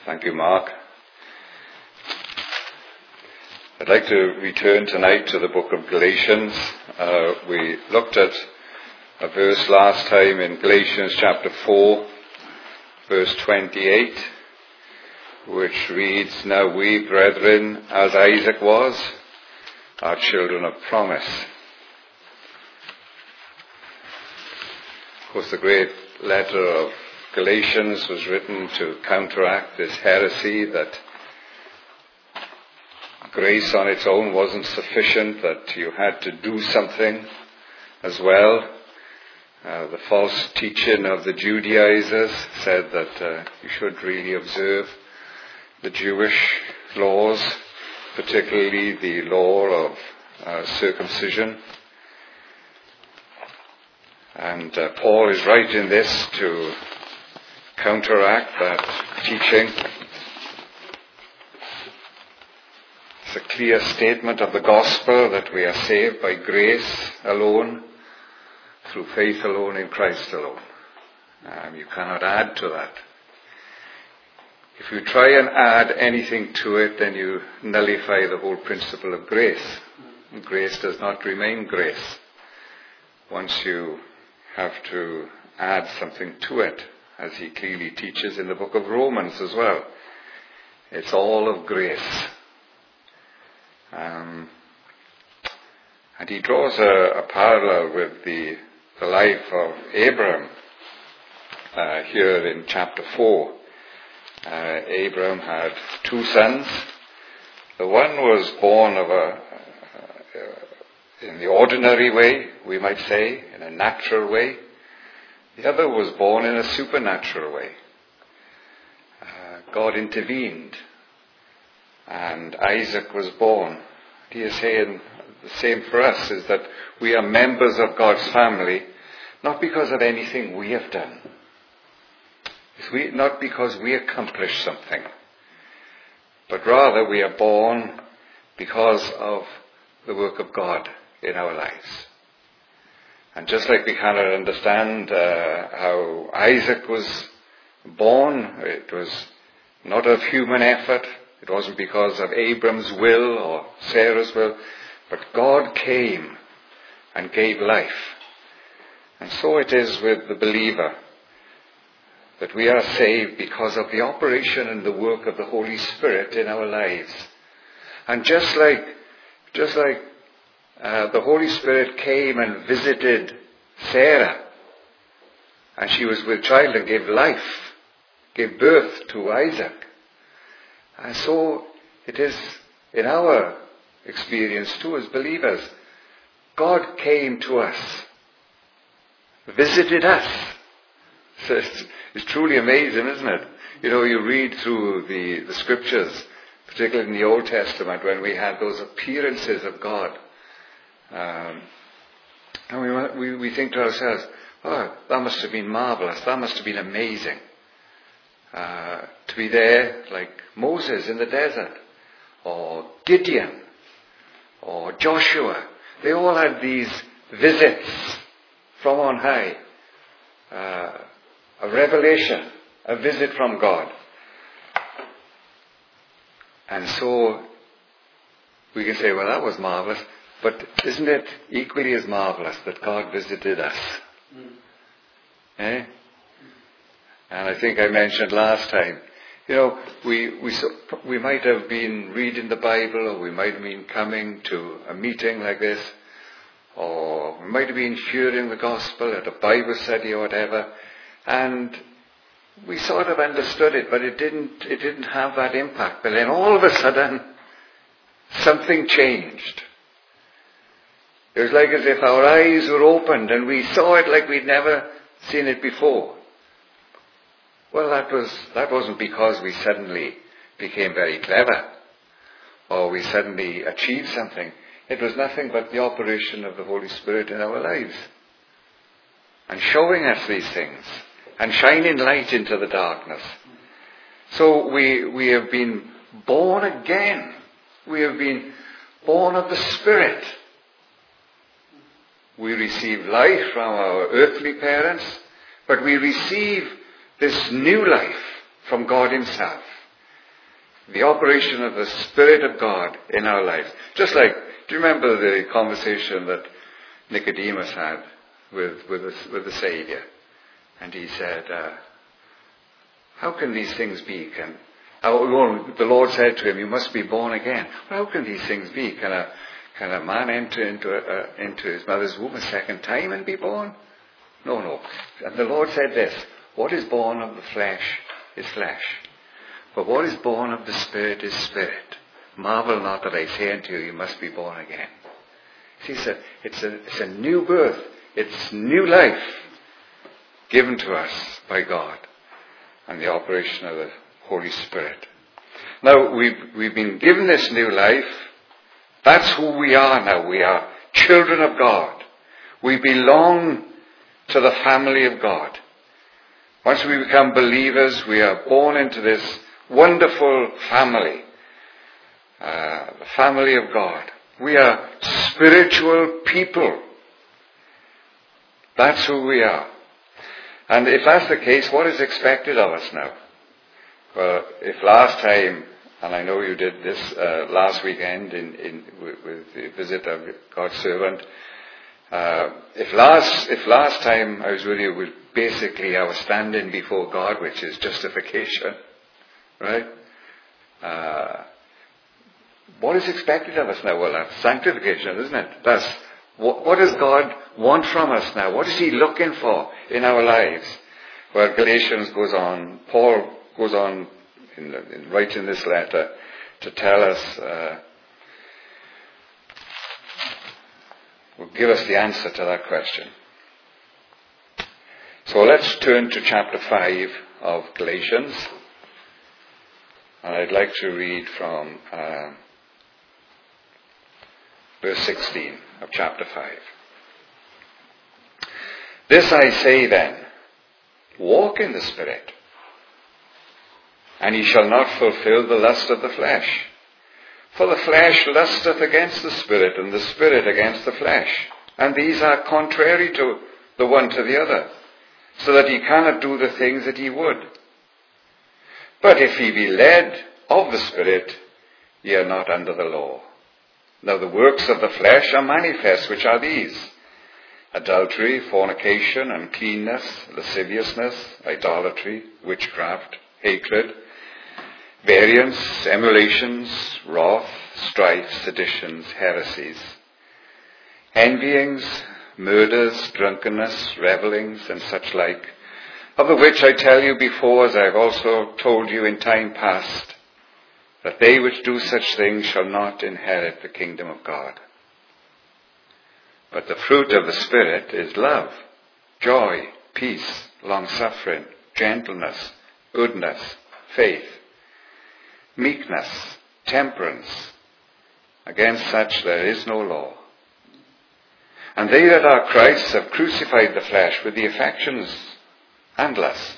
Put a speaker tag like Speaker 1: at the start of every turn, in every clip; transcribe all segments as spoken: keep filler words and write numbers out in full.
Speaker 1: Thank you, Mark. I'd like to return tonight to the book of Galatians. Uh, we looked at a verse last time in Galatians chapter four, verse twenty-eight, which reads, "Now we, brethren, as Isaac was, are children of promise." Of course, the great letter of Galatians was written to counteract this heresy that grace on its own wasn't sufficient, that you had to do something as well. Uh, the false teaching of the Judaizers said that uh, you should really observe the Jewish laws, particularly the law of uh, circumcision. And uh, Paul is right in this to counteract that teaching. It's a clear statement of the gospel that we are saved by grace alone, through faith alone, in Christ alone. Um, you cannot add to that. If you try and add anything to it, then you nullify the whole principle of grace. And grace does not remain grace once you have to add something to it, as he clearly teaches in the book of Romans as well. It's all of grace. Um, and he draws a, a parallel with the, the life of Abraham uh, here in chapter four. Uh, Abraham had two sons. The one was born of a, uh, in the ordinary way, we might say, in a natural way. The other was born in a supernatural way. Uh, God intervened, and Isaac was born. He is saying the same for us, is that we are members of God's family, not because of anything we have done. It's we, not because we accomplished something, but rather we are born because of the work of God in our lives. And just like we cannot understand uh, how Isaac was born, it was not of human effort. It wasn't because of Abram's will or Sarah's will, but God came and gave life. And so it is with the believer, that we are saved because of the operation and the work of the Holy Spirit in our lives. And just like, just like uh, the Holy Spirit came and visited Sarah, and she was with child and gave life, gave birth to Isaac. And so it is in our experience too as believers. God came to us, visited us. So it's, it's truly amazing, isn't it? You know, you read through the, the scriptures, particularly in the Old Testament, when we had those appearances of God. Um, and we, we, we think to ourselves, oh, that must have been marvelous, that must have been amazing. Uh, to be there like Moses in the desert, or Gideon, or Joshua. They all had these visits from on high. Uh, a revelation, a visit from God. And so we can say, well, that was marvelous, but isn't it equally as marvelous that God visited us? Mm. Eh? And I think I mentioned last time, you know, we, we, we might have been reading the Bible, or we might have been coming to a meeting like this, or we might have been hearing the gospel at a Bible study or whatever, and we sort of understood it, but it didn't, it didn't have that impact. But then all of a sudden, something changed. It was like as if our eyes were opened and we saw it like we'd never seen it before. Well, that was, that wasn't because we suddenly became very clever, or we suddenly achieved something. It was nothing but the operation of the Holy Spirit in our lives, and showing us these things, and shining light into the darkness. So we, we have been born again. We have been born of the Spirit. We receive life from our earthly parents, but we receive this new life from God himself. The operation of the Spirit of God in our lives. Just like, do you remember the conversation that Nicodemus had with, with, the, with the Savior? And he said, uh, how can these things be? Can, how, the Lord said to him, you must be born again. Well, how can these things be? Can a, can a man enter into, a, uh, into his mother's womb a second time and be born? No, no. And the Lord said this, what is born of the flesh is flesh. But what is born of the Spirit is spirit. Marvel not that I say unto you, you must be born again. See, it's a, it's a, it's a new birth. It's new life given to us by God and the operation of the Holy Spirit. Now, we've, we've been given this new life. That's who we are now. We are children of God. We belong to the family of God. Once we become believers, we are born into this wonderful family, uh, the family of God. We are spiritual people. That's who we are. And if that's the case, what is expected of us now? Well, if last time, and I know you did this uh, last weekend in, in with, with the visit of God's servant, uh, if last if last time I was with you was basically our standing before God, which is justification, right? Uh, what is expected of us now? Well, that's sanctification, isn't it? That's what, what does God want from us now? What is He looking for in our lives? Well, Galatians goes on, Paul goes on in, the, in writing this letter to tell us, uh, will give us the answer to that question. So let's turn to chapter five of Galatians. And I'd like to read from uh, verse sixteen of chapter five. This I say then, walk in the Spirit, and ye shall not fulfill the lust of the flesh. For the flesh lusteth against the Spirit, and the Spirit against the flesh. And these are contrary to the one to the other, so that ye cannot do the things that ye would. But if ye be led of the Spirit, ye are not under the law. Now the works of the flesh are manifest, which are these: adultery, fornication, uncleanness, lasciviousness, idolatry, witchcraft, hatred, variance, emulations, wrath, strife, seditions, heresies, envyings, murders, drunkenness, revellings, and such like, of the which I tell you before, as I have also told you in time past, that they which do such things shall not inherit the kingdom of God. But the fruit of the Spirit is love, joy, peace, long-suffering, gentleness, goodness, faith, meekness, temperance. Against such there is no law. And they that are Christ's have crucified the flesh with the affections and lusts.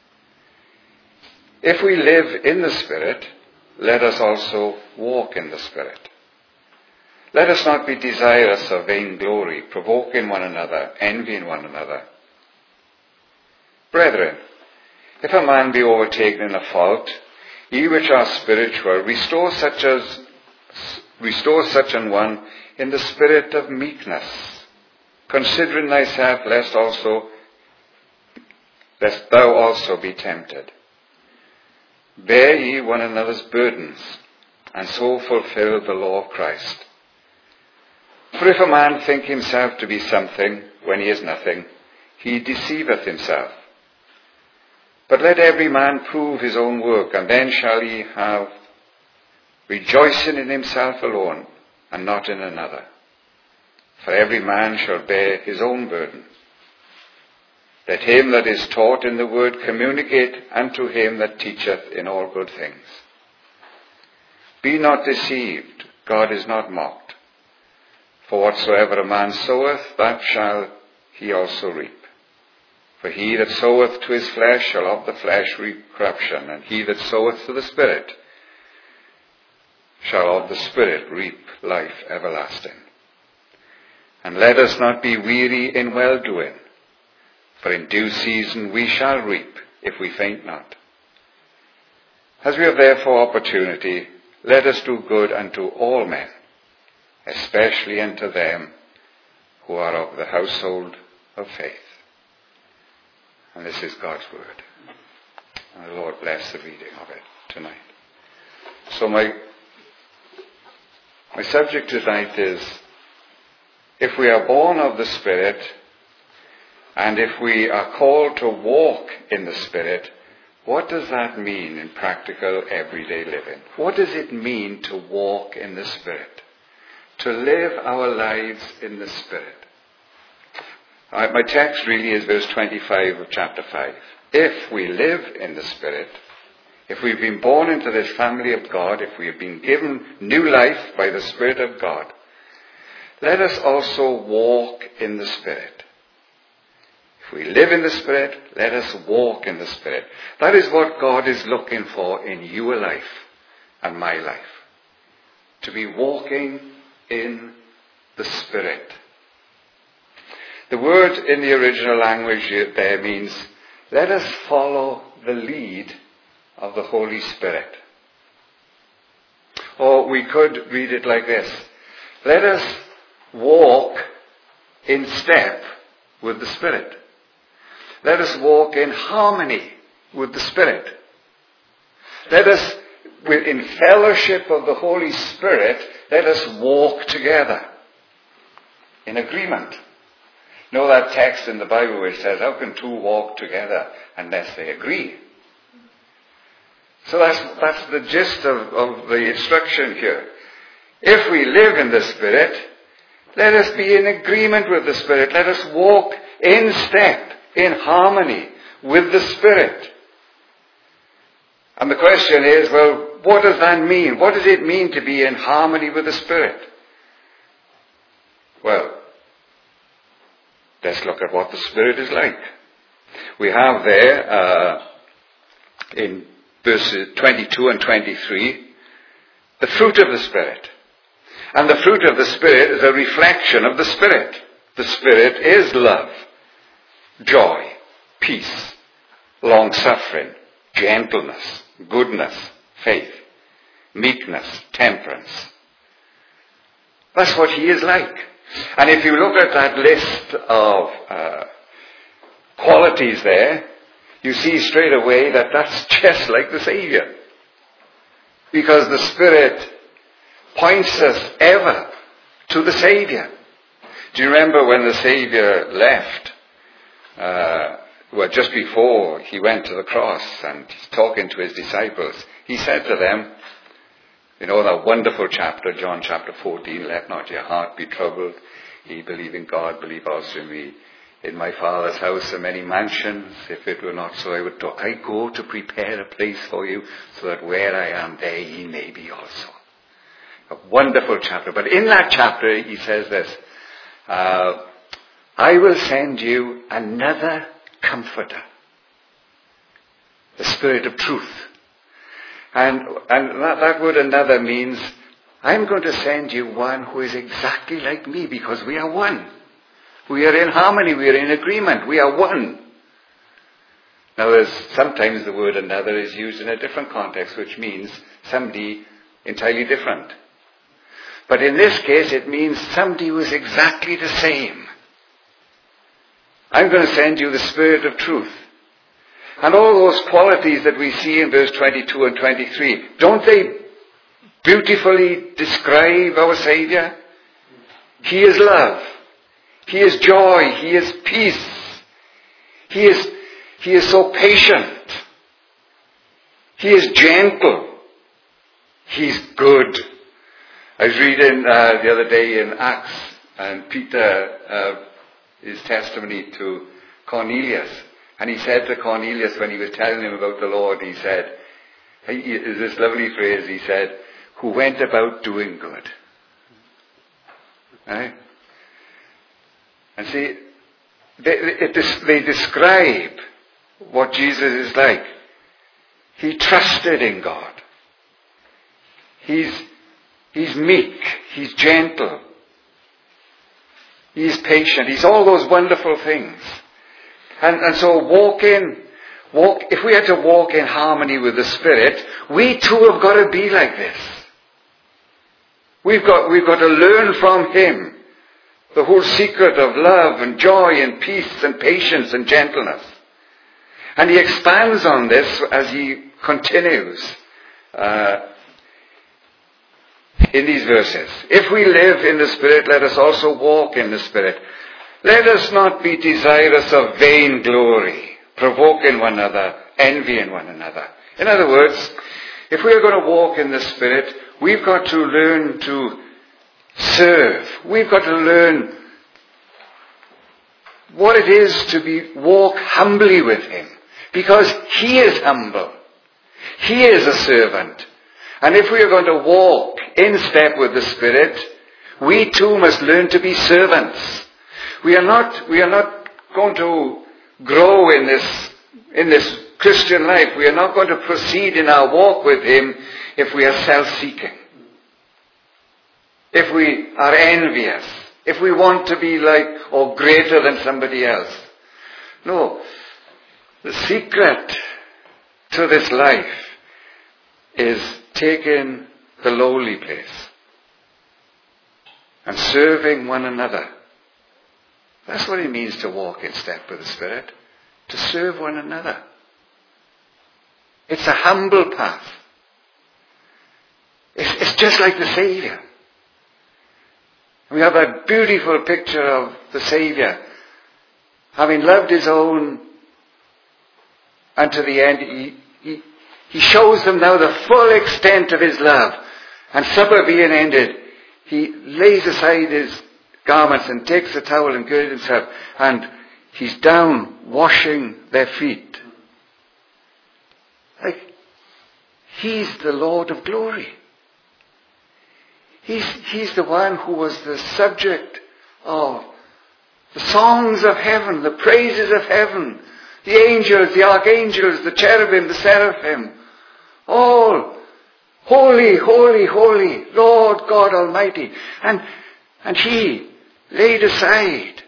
Speaker 1: If we live in the Spirit, let us also walk in the Spirit. Let us not be desirous of vainglory, provoking one another, envying one another. Brethren, if a man be overtaken in a fault, ye which are spiritual, restore such as restore such an one in the spirit of meekness, considering thyself, lest also lest thou also be tempted. Bear ye one another's burdens, and so fulfill the law of Christ. For if a man think himself to be something when he is nothing, he deceiveth himself. But let every man prove his own work, and then shall he have rejoicing in himself alone, and not in another. For every man shall bear his own burden. Let him that is taught in the word communicate unto him that teacheth in all good things. Be not deceived, God is not mocked. For whatsoever a man soweth, that shall he also reap. For he that soweth to his flesh shall of the flesh reap corruption, and he that soweth to the Spirit shall of the Spirit reap life everlasting. And let us not be weary in well-doing, for in due season we shall reap, if we faint not. As we have therefore opportunity, let us do good unto all men, especially unto them who are of the household of faith. And this is God's word. And the Lord bless the reading of it tonight. So my my subject tonight is, if we are born of the Spirit, and if we are called to walk in the Spirit, what does that mean in practical everyday living? What does it mean to walk in the Spirit? To live our lives in the Spirit? Uh, my text really is verse twenty-five of chapter five. If we live in the Spirit, if we've been born into this family of God, if we have been given new life by the Spirit of God, let us also walk in the Spirit. If we live in the Spirit, let us walk in the Spirit. That is what God is looking for in your life and my life. To be walking in the Spirit. The word in the original language there means, let us follow the lead of the Holy Spirit. Or we could read it like this. Let us walk in step with the Spirit. Let us walk in harmony with the Spirit. Let us, in fellowship of the Holy Spirit, let us walk together in agreement. You know that text in the Bible which says, how can two walk together unless they agree? So that's, that's the gist of, of the instruction here. If we live in the Spirit, let us be in agreement with the Spirit. Let us walk in step, in harmony with the Spirit. And the question is, well, what does that mean? What does it mean to be in harmony with the Spirit? Well, let's look at what the Spirit is like. We have there, uh, in verses twenty-two and twenty-three, the fruit of the Spirit. And the fruit of the Spirit is a reflection of the Spirit. The Spirit is love, joy, peace, long-suffering, gentleness, goodness, faith, meekness, temperance. That's what He is like. And if you look at that list of uh, qualities there, you see straight away that that's just like the Savior. Because the Spirit points us ever to the Savior. Do you remember when the Savior left? Uh, well, just before He went to the cross and He's talking to His disciples, He said to them, you know, that wonderful chapter, John chapter fourteen, let not your heart be troubled. Ye believe in God, believe also in me. In my Father's house are many mansions. If it were not so, I would talk. I go to prepare a place for you, so that where I am, there ye may be also. A wonderful chapter. But in that chapter, He says this, uh, I will send you another comforter, the Spirit of truth. And, and that, that word another means, I'm going to send you one who is exactly like me, because we are one. We are in harmony, we are in agreement, we are one. Now there's, sometimes the word another is used in a different context, which means somebody entirely different. But in this case it means somebody who is exactly the same. I'm going to send you the Spirit of truth. And all those qualities that we see in verse twenty-two and twenty-three, don't they beautifully describe our Savior? He is love. He is joy. He is peace. He is, he is so patient. He is gentle. He's good. I was reading uh, the other day in Acts, and Peter, uh, his testimony to Cornelius. And he said to Cornelius, when he was telling him about the Lord, he said, he, is this lovely phrase, he said, who went about doing good. Right? And see, they, it, they describe what Jesus is like. He trusted in God. He's, he's meek. He's gentle. He's patient. He's all those wonderful things. And, and so walking, walk, if we are to walk in harmony with the Spirit, we too have got to be like this. We've got, we've got to learn from Him the whole secret of love and joy and peace and patience and gentleness. And He expands on this as He continues uh, in these verses. If we live in the Spirit, let us also walk in the Spirit. Let us not be desirous of vain glory, provoking one another, envying one another. In other words, if we are going to walk in the Spirit, we've got to learn to serve. We've got to learn what it is to be walk humbly with Him. Because He is humble. He is a servant. And if we are going to walk in step with the Spirit, we too must learn to be servants. We are not, we are not going to grow in this, in this Christian life. We are not going to proceed in our walk with Him if we are self-seeking. If we are envious. If we want to be like or greater than somebody else. No. The secret to this life is taking the lowly place and serving one another. That's what it means to walk in step with the Spirit. To serve one another. It's a humble path. It's, it's just like the Saviour. We have that beautiful picture of the Saviour, having loved His own unto the end. He, he, he shows them now the full extent of His love. And supper being ended, He lays aside His garments and takes a towel and girded Himself, and He's down washing their feet. Like, He's the Lord of glory. He's, he's the one who was the subject of the songs of heaven, the praises of heaven, the angels, the archangels, the cherubim, the seraphim, all holy, holy, holy, Lord God Almighty. And, and He laid aside,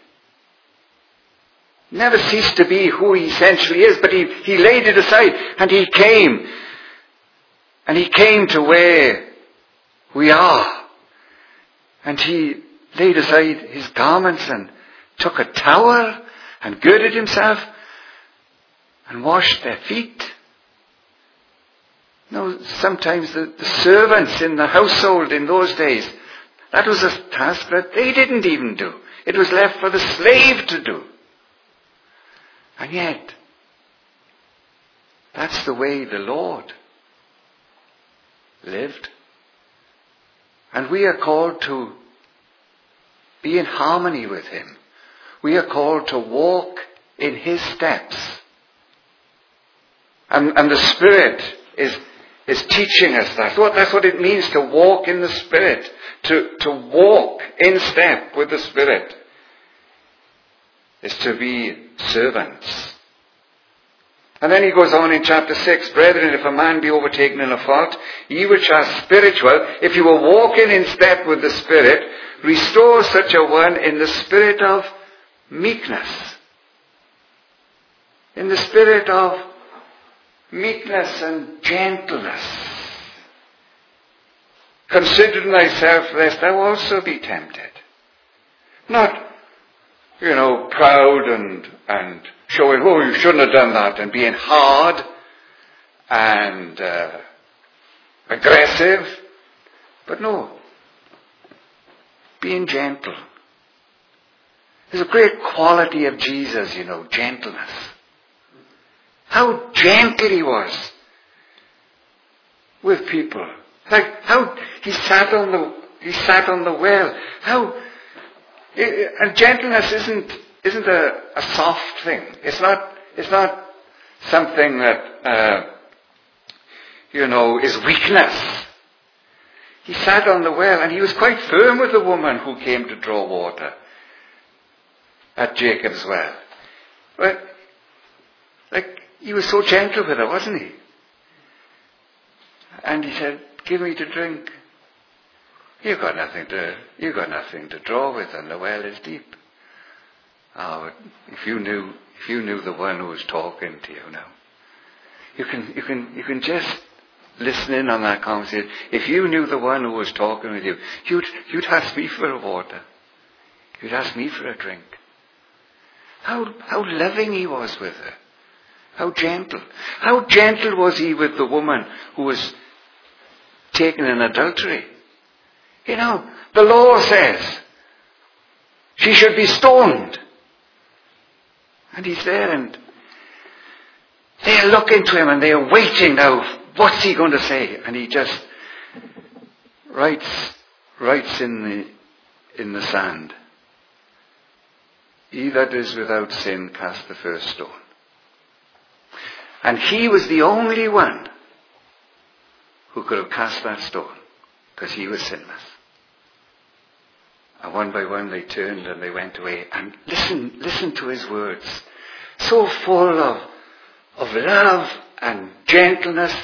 Speaker 1: never ceased to be who He essentially is, but He, he laid it aside and He came. And He came to where we are. And He laid aside His garments and took a towel and girded Himself and washed their feet. You know, sometimes the, the servants in the household in those days, that was a task that they didn't even do. It was left for the slave to do. And yet, that's the way the Lord lived. And we are called to be in harmony with Him. We are called to walk in His steps. And, and the Spirit is, is teaching us that. That's what it means to walk in the Spirit. To, to walk in step with the Spirit is to be servants. And then he goes on in chapter six, Brethren, if a man be overtaken in a fault, ye which are spiritual, if you are walking in step with the Spirit, restore such a one in the spirit of meekness. In the spirit of meekness and gentleness. Considering thyself lest thou also be tempted. Not, you know, proud and, and showing, oh, you shouldn't have done that, and being hard and uh, aggressive. But no, being gentle. There's a great quality of Jesus, you know, gentleness. How gentle He was with people. Like how He sat on the He sat on the well. How and gentleness isn't isn't a, a soft thing. It's not it's not something that uh, you know is weakness. He sat on the well and He was quite firm with the woman who came to draw water at Jacob's well. But like He was so gentle with her, wasn't He? And He said, give me to drink. You've got nothing to, you've got nothing to draw with, and the well is deep. Oh, if you knew, if you knew the one who was talking to you now. You can, you can, you can just listen in on that conversation. If you knew the one who was talking with you, you'd, you'd ask me for a water. You'd ask me for a drink. How, how loving he was with her. How gentle. How gentle was he with the woman who was taken in adultery? You know, the law says she should be stoned. And he's there and they're looking to him and they're waiting now. What's he going to say? And he just writes, writes in the, in the sand. He that is without sin cast the first stone. And he was the only one who could have cast that stone because he was sinless. And one by one they turned and they went away. And listen, listen to his words. So full of, of love and gentleness.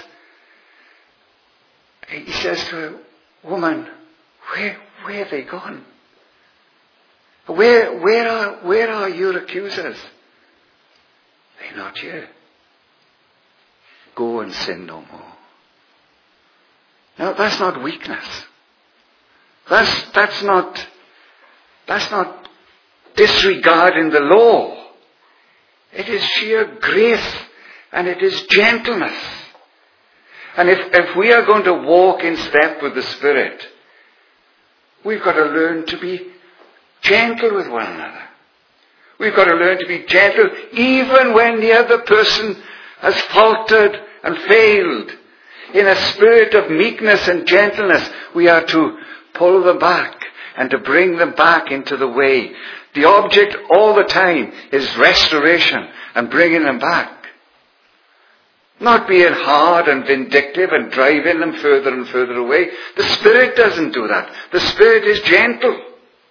Speaker 1: He says to her, woman, where, where are they gone? Where, where are, where are your accusers? They're not here. Go and sin no more. Now that's not weakness. That's, that's not, that's not disregarding the law. It is sheer grace and it is gentleness. And if, if we are going to walk in step with the Spirit, we've got to learn to be gentle with one another. We've got to learn to be gentle even when the other person has faltered and failed. In a spirit of meekness and gentleness, we are to pull them back and to bring them back into the way. The object all the time is restoration and bringing them back. Not being hard and vindictive and driving them further and further away. The Spirit doesn't do that. The Spirit is gentle.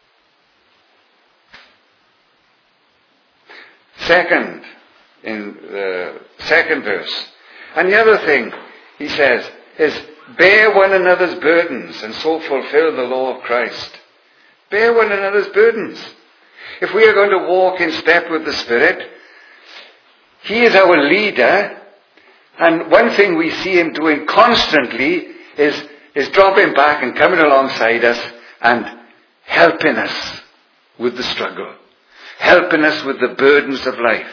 Speaker 1: Second, in the second verse. And the other thing, he says, is bear one another's burdens and so fulfill the law of Christ. Bear one another's burdens. If we are going to walk in step with the Spirit, he is our leader. And one thing we see him doing constantly is, is dropping back and coming alongside us and helping us with the struggle. Helping us with the burdens of life.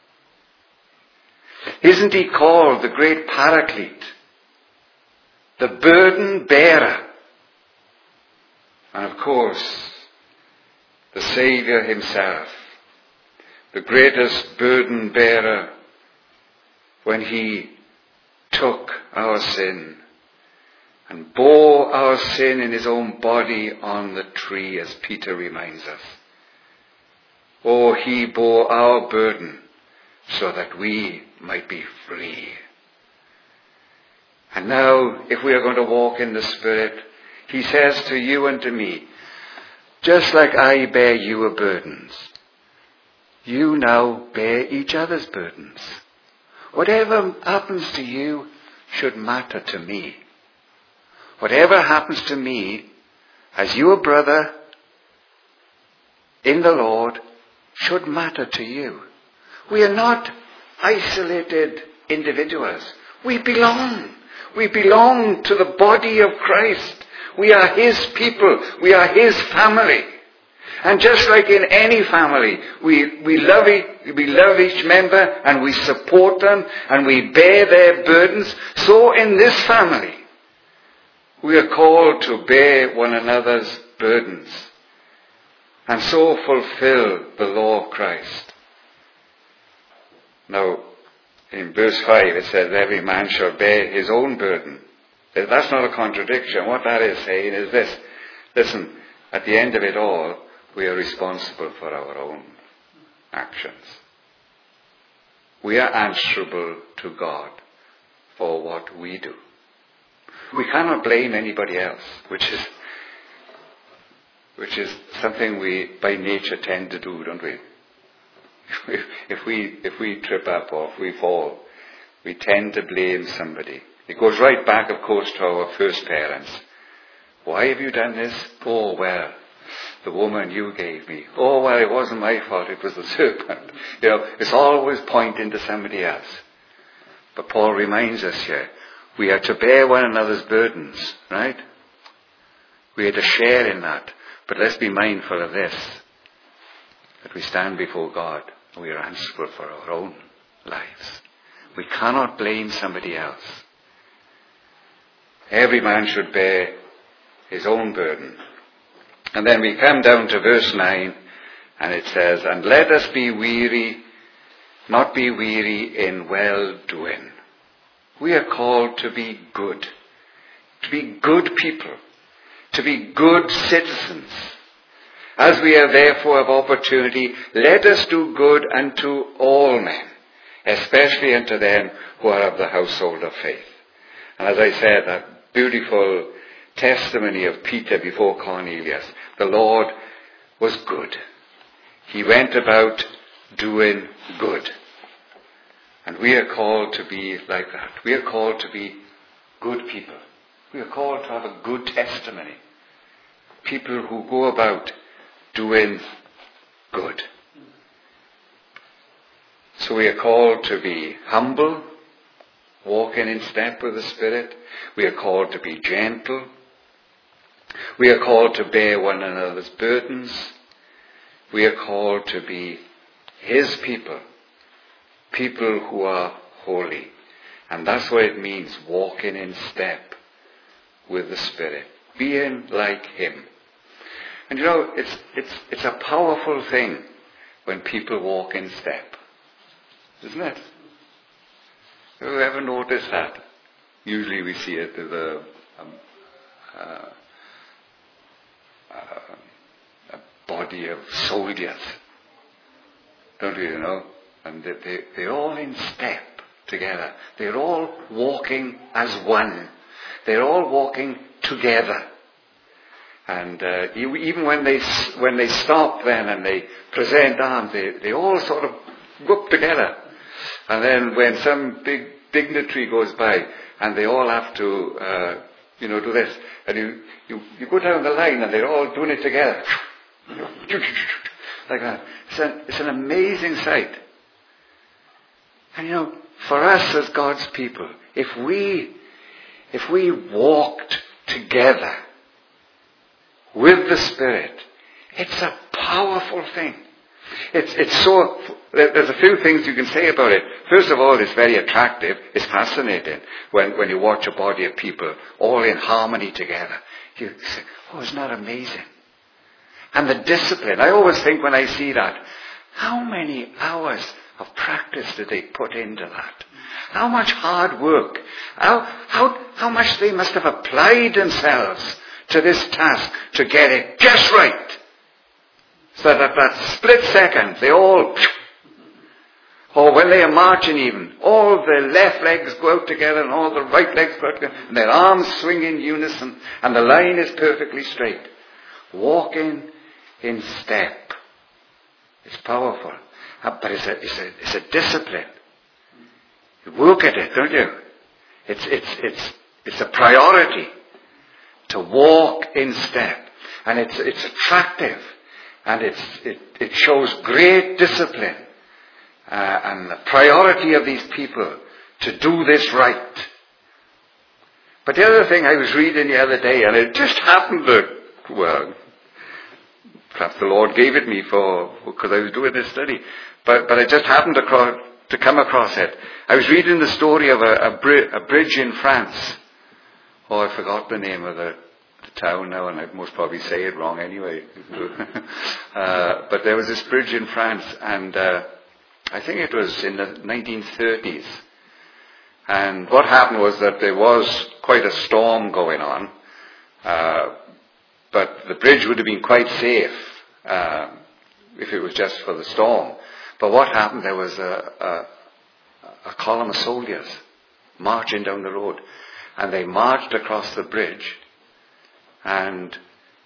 Speaker 1: Isn't he called the great Paraclete? The burden bearer. And of course, the Saviour himself. The greatest burden bearer when he took our sin and bore our sin in his own body on the tree, as Peter reminds us. Oh, he bore our burden so that we might be free. And now, if we are going to walk in the Spirit, he says to you and to me, just like I bear your burdens, you now bear each other's burdens. Whatever happens to you should matter to me. Whatever happens to me, as your brother in the Lord, should matter to you. We are not isolated individuals. We belong. We belong to the body of Christ. We are his people. We are his family. And just like in any family, we, we, love each, we love each member and we support them and we bear their burdens. So in this family, we are called to bear one another's burdens and so fulfill the law of Christ. Now, in verse five it says, every man shall bear his own burden. That's not a contradiction. What that is saying is this. Listen, at the end of it all, we are responsible for our own actions. We are answerable to God for what we do. We cannot blame anybody else, which is which is something we by nature tend to do, don't we? If we if we trip up or if we fall, we tend to blame somebody. It goes right back, of course, to our first parents. Why have you done this? Oh, well, the woman you gave me. Oh, well, it wasn't my fault, it was the serpent. You know, it's always pointing to somebody else. But Paul reminds us here, we are to bear one another's burdens, right? We are to share in that. But let's be mindful of this, that we stand before God and we are answerable for our own lives. We cannot blame somebody else. Every man should bear his own burden. And then we come down to verse nine, and it says, and let us be weary, not be weary in well-doing. We are called to be good, to be good people, to be good citizens. As we are therefore of opportunity, let us do good unto all men, especially unto them who are of the household of faith. And as I said, that beautiful testimony of Peter before Cornelius, the Lord was good. He went about doing good. And we are called to be like that. We are called to be good people. We are called to have a good testimony. People who go about doing good. So we are called to be humble, walking in step with the Spirit. We are called to be gentle. We are called to bear one another's burdens. We are called to be His people. People who are holy. And that's what it means, walking in step with the Spirit. Being like Him. And you know, it's, it's, it's a powerful thing when people walk in step. Isn't it? Have you ever noticed that? Usually we see it with a, um, uh, uh, a body of soldiers. Don't you know? And they, they, they're all in step together. They're all walking as one. They're all walking together. And uh, even when they when they stop then and they present arms, they, they all sort of go together. And then when some big dignitary goes by and they all have to, uh, you know, do this, and you, you, you go down the line and they're all doing it together. Like that. It's an, it's an amazing sight. And you know, for us as God's people, if we, if we walked together with the Spirit, it's a powerful thing. It's, it's so, there's a few things you can say about it. First of all, it's very attractive. It's fascinating when, when you watch a body of people all in harmony together. You say, oh, isn't that amazing? And the discipline. I always think when I see that, how many hours of practice did they put into that? How much hard work? How, how, how much they must have applied themselves to this task to get it just right. So that at that split second, they all, or when they are marching even, all the left legs go out together and all the right legs go out together, and their arms swing in unison, and the line is perfectly straight. Walking in step. It's powerful. But it's a, it's a, it's a discipline. You work at it, don't you? It's, it's, it's, it's a priority to walk in step. And it's, it's attractive. And it's, it, it shows great discipline. Uh, and the priority of these people to do this right. But the other thing I was reading the other day, and it just happened to, well, perhaps the Lord gave it me for, because I was doing this study. But, but I just happened to, to come across it. I was reading the story of a, a, bri- a bridge in France. Oh, I forgot the name of the, the town now, and I'd most probably say it wrong anyway. uh, but there was this bridge in France, and uh, I think it was in the nineteen thirties. And what happened was that there was quite a storm going on. Uh, but the bridge would have been quite safe uh, if it was just for the storm. But what happened, there was a, a, a column of soldiers marching down the road. And they marched across the bridge. And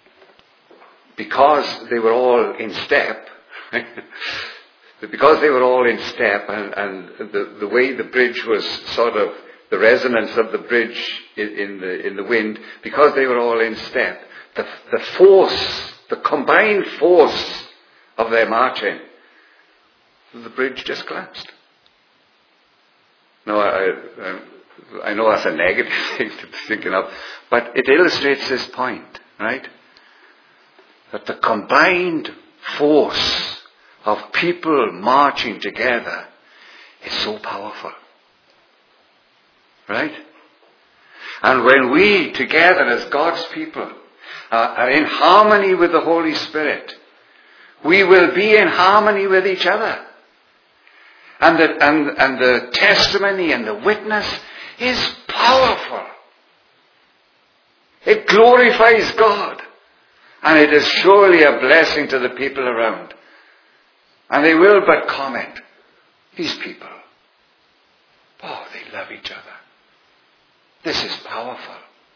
Speaker 1: because they were all in step, because they were all in step, and, and the, the way the bridge was sort of, the resonance of the bridge in, in the in the wind, because they were all in step, the, the force, the combined force of their marching, the bridge just collapsed. No, I, I know that's a negative thing to be thinking of, but it illustrates this point, right? That the combined force of people marching together is so powerful. Right? And when we together as God's people are, are in harmony with the Holy Spirit, we will be in harmony with each other. And the, and, and the testimony and the witness is powerful. It glorifies God. And it is surely a blessing to the people around. And they will but comment, these people, oh, they love each other. This is powerful.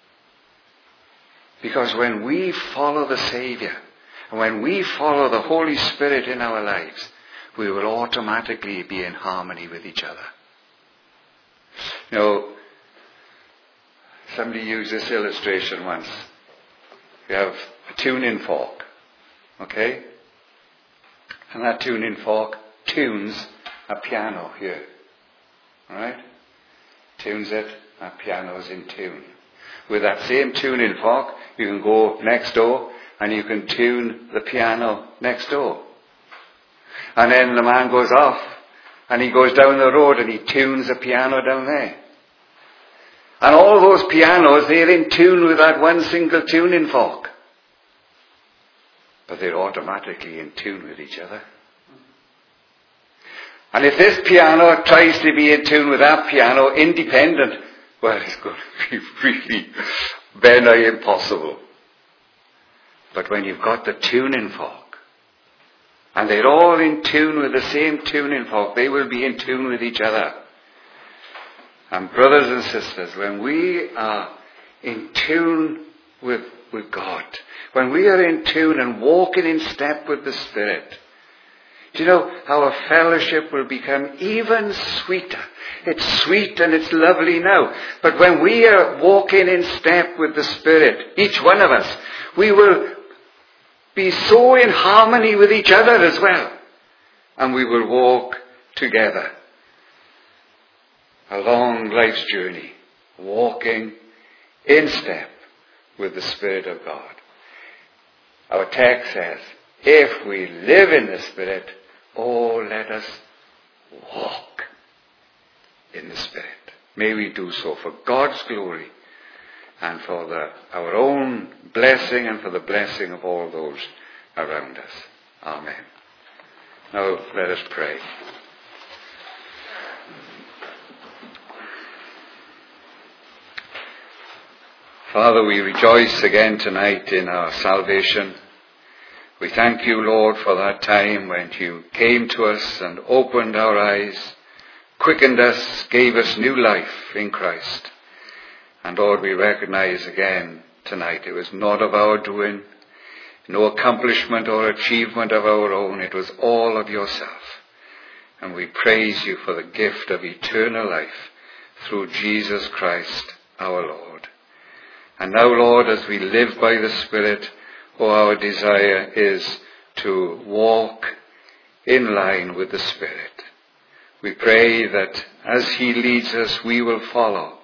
Speaker 1: Because when we follow the Savior, and when we follow the Holy Spirit in our lives, we will automatically be in harmony with each other. You know, somebody used this illustration once. You have a tuning fork, okay? And that tuning fork tunes a piano here, alright? Tunes it, that piano's in tune. With that same tuning fork, you can go next door and you can tune the piano next door. And then the man goes off and he goes down the road and he tunes the piano down there. And all those pianos, they're in tune with that one single tuning fork. But they're automatically in tune with each other. And if this piano tries to be in tune with that piano, independent, well, it's going to be really very impossible. But when you've got the tuning fork, and they're all in tune with the same tuning fork, they will be in tune with each other. And brothers and sisters, when we are in tune with, with God, when we are in tune and walking in step with the Spirit, do you know, our fellowship will become even sweeter. It's sweet and it's lovely now. But when we are walking in step with the Spirit, each one of us, we will be so in harmony with each other as well. And we will walk together along life's journey, walking in step with the Spirit of God. Our text says, if we live in the Spirit, oh, let us walk in the Spirit. May we do so for God's glory and for the, our own blessing and for the blessing of all those around us. Amen. Now let us pray. Father, we rejoice again tonight in our salvation. We thank you, Lord, for that time when you came to us and opened our eyes, quickened us, gave us new life in Christ. And Lord, we recognize again tonight it was not of our doing, no accomplishment or achievement of our own. It was all of yourself. And we praise you for the gift of eternal life through Jesus Christ our Lord. And now, Lord, as we live by the Spirit, oh, our desire is to walk in line with the Spirit. We pray that as He leads us, we will follow.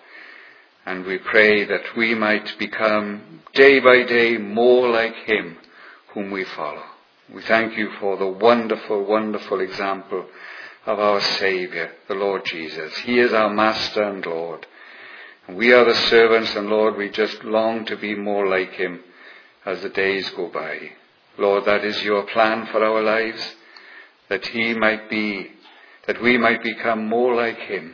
Speaker 1: And we pray that we might become day by day more like Him whom we follow. We thank you for the wonderful, wonderful example of our Saviour, the Lord Jesus. He is our Master and Lord. And we are the servants, and Lord, we just long to be more like Him as the days go by. Lord, that is your plan for our lives, that He might be, that we might become more like Him.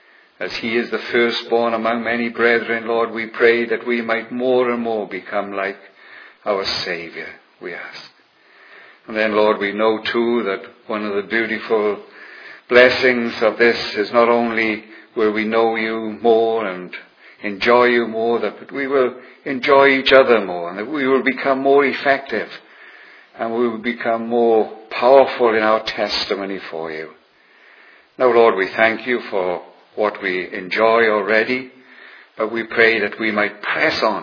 Speaker 1: As He is the firstborn among many brethren, Lord, we pray that we might more and more become like our Saviour, we ask. And then, Lord, we know too that one of the beautiful blessings of this is not only will we know you more and enjoy you more, that we will enjoy each other more, and that we will become more effective and we will become more powerful in our testimony for you. Now, Lord, we thank you for what we enjoy already, but we pray that we might press on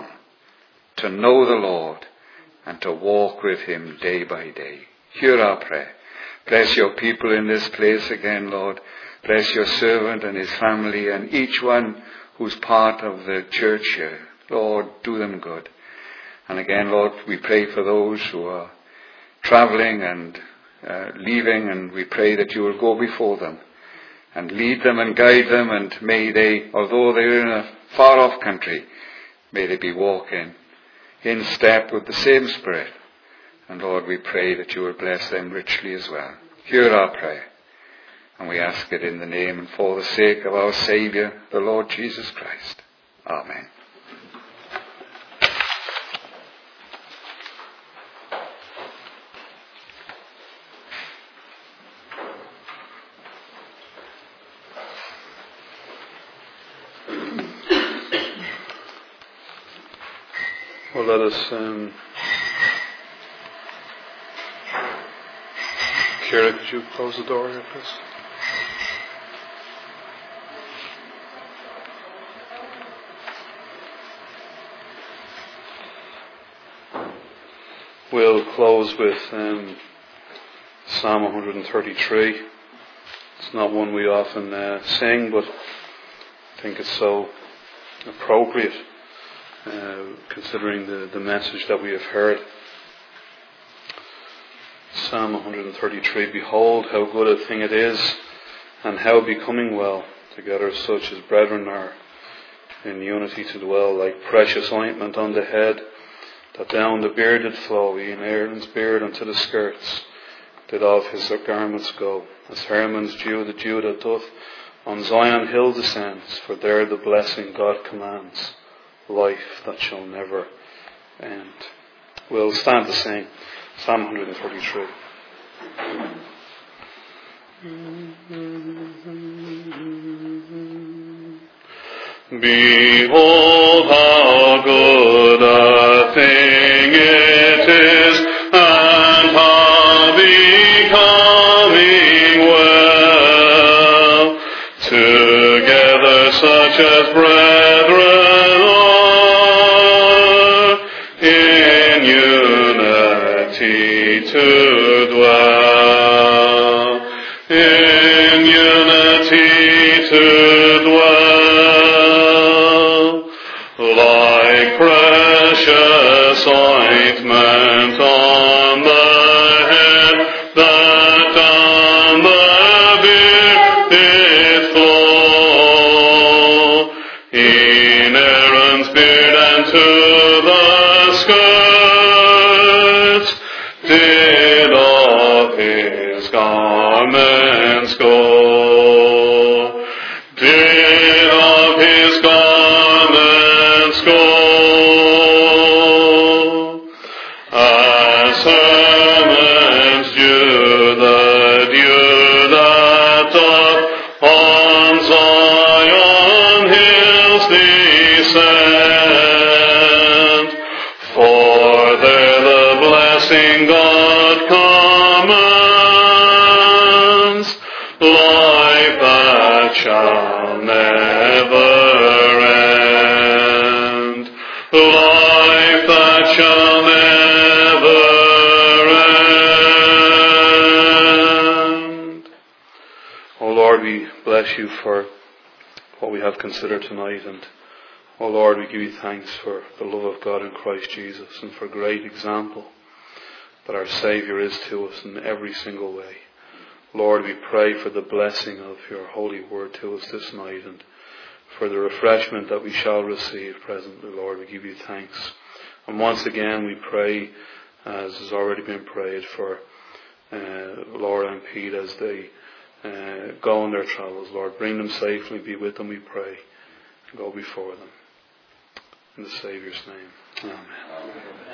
Speaker 1: to know the Lord and to walk with Him day by day. Hear our prayer. Bless your people in this place again, Lord. Bless your servant and his family and each one who's part of the church here. Lord, do them good. And again, Lord, we pray for those who are travelling and uh, leaving, and we pray that you will go before them and lead them and guide them, and may they, although they're in a far-off country, may they be walking in step with the same Spirit. And Lord, we pray that you will bless them richly as well. Hear our prayer. And we ask it in the name and for the sake of our Saviour, the Lord Jesus Christ. Amen.
Speaker 2: Well, let us... Um, Kira, could you close the door here, please? We'll close with um, Psalm one thirty-three. It's not one we often uh, sing, but I think it's so appropriate uh, considering the, the message that we have heard. Psalm one thirty-three, behold how good a thing it is, and how becoming well together such as brethren are, in unity to dwell, like precious ointment on the head, that down the beard did flow, even Aaron's beard unto the skirts, did of his garments go, as Hermon's dew, the dew that doth on Zion hill descends, for there the blessing God commands, life that shall never end. We'll stand to sing Psalm one thirty-three. Behold how good a thing it is, and how becoming well, together such as brethren are, in unity to dwell, in unity to dwell, like precious ointment on the head, that down the beard did flow, in Aaron's beard and to the skirts, did of his garments go, did of his garments go, as Hermon's dew, the dew that doth on Zion hills descend, for there the blessing God commands, life that shall never end, life that shall never end. Oh Lord, we bless you for what we have considered tonight, and oh Lord, we give you thanks for the love of God in Christ Jesus, and for great example that our Saviour is to us in every single way. Lord, we pray for the blessing of your holy word to us this night, and for the refreshment that we shall receive presently. Lord, we give you thanks. And once again we pray, as has already been prayed, for uh, Laura and Pete as they uh, go on their travels. Lord, bring them safely, be with them, we pray. Go before them. In the Saviour's name. Amen. Amen.